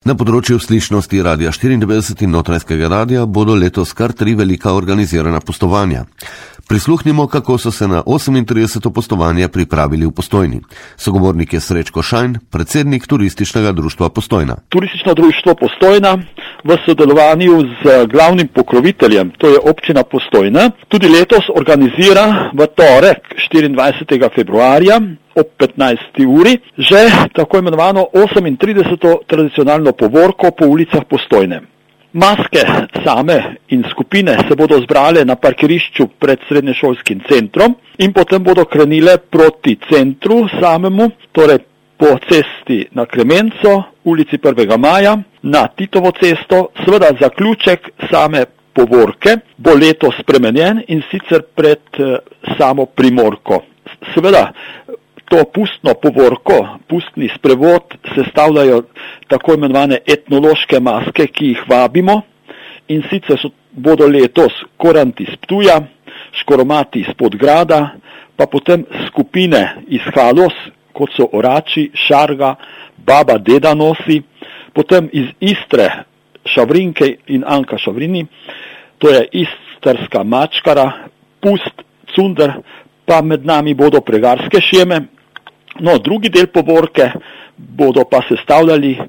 Na področju slišnosti Radia 94 in Notranjskega radia bodo letos kar 3 velika organizirana postovanja. Prisluhnimo, kako so se na 38. postovanje pripravili v Postojni. Sogovornik je Srečko Šajn, predsednik Turističnega društva Postojna. Turistično društvo Postojna v sodelovanju z glavnim pokroviteljem, to je občina Postojna, tudi letos organizira v torek 24. februarja ob 15. uri že tako imenovano 38. tradicionalno povorko po ulicah Postojne. Maske same in skupine se bodo zbrale na parkirišču pred srednješolskim centrom in potem bodo krenile proti centru samemu, torej po cesti na Klemenco, ulici 1. maja, na Titovo cesto. Seveda zaključek same povorke bo letos spremenjen in sicer pred samo Primorko. Seveda to pustno povorko, pustni sprevod sestavljajo tako imenovane etnološke maske, ki jih vabimo, in sicer bodo letos koranti iz Ptuja, škoromati iz Podgrada, pa potem skupine iz Haloz, kot so Orači, Šarga, Baba Dedanosi, potem iz Istre Šavrinke in Anka Šavrini, to je istrska mačkara, Pust, Cunder, pa med nami bodo pregarske šeme. No, drugi del povorke bodo pa sestavljale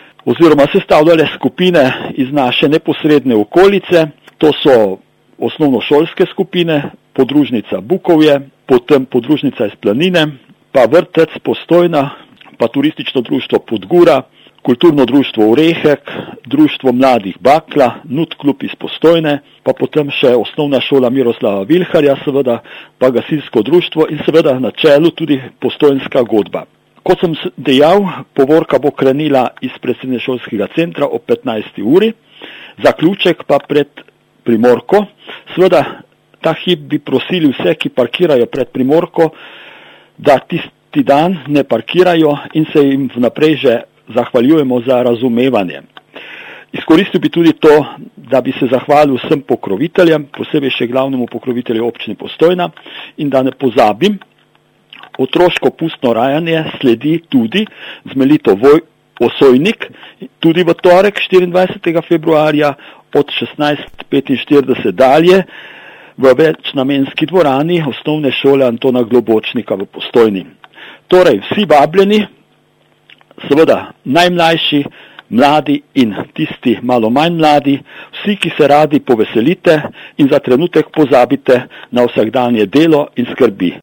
skupine iz naše neposredne okolice. To so osnovnošolske skupine, podružnica Bukovje, potem podružnica iz Planine, pa vrtec Postojna, pa turistično društvo Podgura, kulturno društvo Orehek, društvo mladih Bakla, Nut klub iz Postojne, pa potem še osnovna šola Miroslava Vilharja, seveda pa gasilsko društvo in seveda na čelu tudi Postojnska godba. Kot sem dejal, povorka bo krenila iz srednješolskega centra ob 15. uri, zaključek pa pred Primorko. Seveda ta hip bi prosili vse, ki parkirajo pred Primorko, da tisti dan ne parkirajo in se jim vnaprej že zahvaljujemo za razumevanje. Izkoristil bi tudi to, da bi se zahvalil vsem pokroviteljem, posebej še glavnemu pokrovitelju občine Postojna, in da ne pozabim, otroško pustno rajanje sledi tudi z Melito Osojnik, tudi v torek 24. februarja od 16:45 dalje v večnamenski dvorani osnovne šole Antona Globočnika v Postojni. Torej, vsi vabljeni, seveda najmlajši, mladi in tisti malo manj mladi, vsi, ki se radi poveselite in za trenutek pozabite na vsakdanje delo in skrbi.